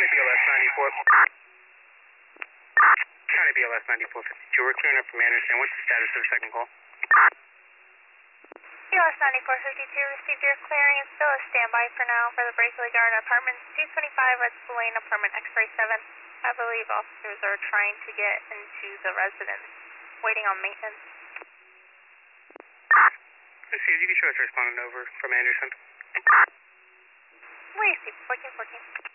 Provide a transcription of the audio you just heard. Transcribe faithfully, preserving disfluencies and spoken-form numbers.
County B L S ninety-four. County B L S ninety-four fifty-two. We're clearing up from Anderson. What's the status of the second call? B L S ninety-four fifty-two received your clearance. Still a standby for now for the Breakaway Garden Apartments, two twenty-five Red School Lane, apartment X-ray seven. I believe officers are trying to get into the residence, waiting on maintenance. Let's see if you can show us responding over from Anderson. We received fourteen fourteen.